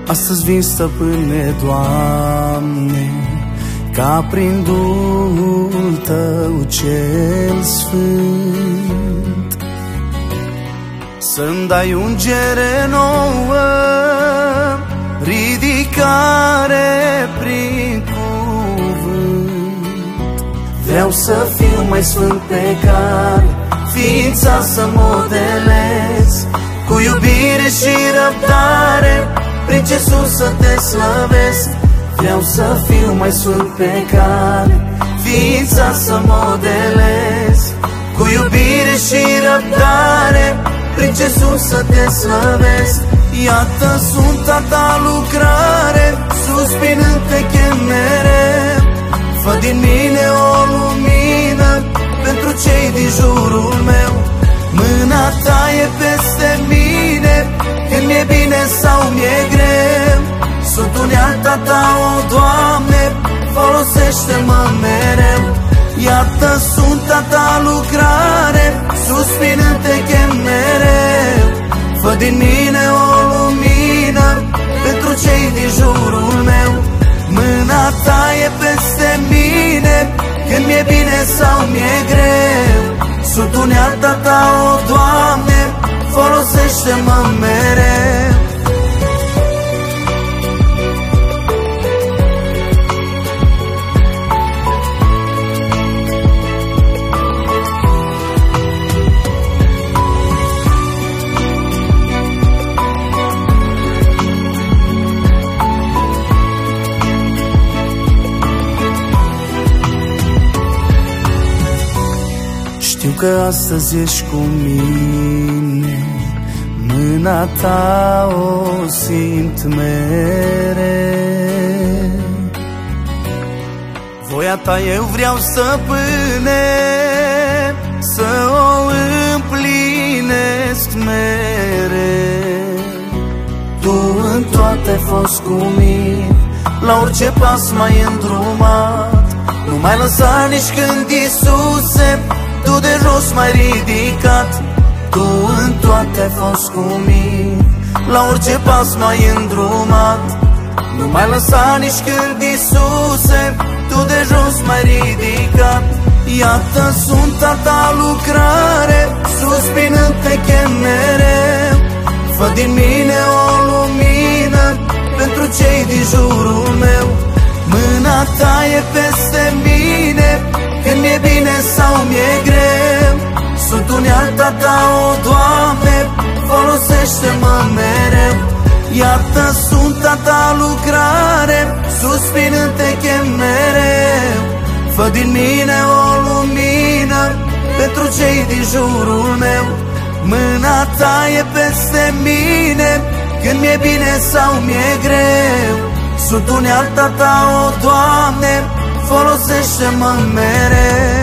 Astăzi vin, Stăpâne, Doamne, ca prin Duhul Tău cel sfânt să-mi dai ungere nouă, ridicare prin cuvânt. Vreau să fiu mai sfânt pe cale, ființa să modelez, cu iubire și răbdare, prin Jesus să te slăvesc. Vreau să fiu mai sfânt pe cale, ființa să modelez, cu iubire și răbdare, prin Jesus să te slăvesc. Iată sunt a ta lucrare, suspinând te chem mereu. Fă din mine o lumină pentru cei din jurul meu. Mâna ta e peste mine, când mi-e bine sau mi-e greu. Sunt unealta ta, o Doamne, folosește-mă mereu. Iată sunt a ta lucrare, suspinând te chem mereu. Fă din mine o lumină pentru cei din jurul meu. Mâna ta e peste mine, când mi-e bine sau mi-e greu. Sunt unealta ta, o Doamne, folosește-mă mereu. Știu că astăzi ești cu mine, mâna ta o simt mereu. Voia ta eu vreau, Stăpâne, să o împlinesc mereu. Tu în toate ai fost cu mine, la orice pas m-ai îndrumat. Nu m-ai lăsat nici când, Iisuse, Tu de jos m-ai ridicat. Tu în toate ai fost cu mine, la orice pas m-ai îndrumat. Nu m-ai lăsat nici când, Iisuse, Tu de jos m-ai ridicat. Iată sunt a ta lucrare, suspinând te chem mereu. Fă din mine o lumină pentru cei din jurul meu. Mâna ta e peste mine, când mi-e bine sau mi-e greu. Sunt unealta ta, o Doamne, folosește-mă mereu. Iată sunt a ta lucrare, suspinând te chem mereu. Fă din mine o lumină pentru cei din jurul meu. Mâna ta e peste mine, când mi-e bine sau mi-e greu. Sunt unealta ta, o Doamne, folosește-mă mereu.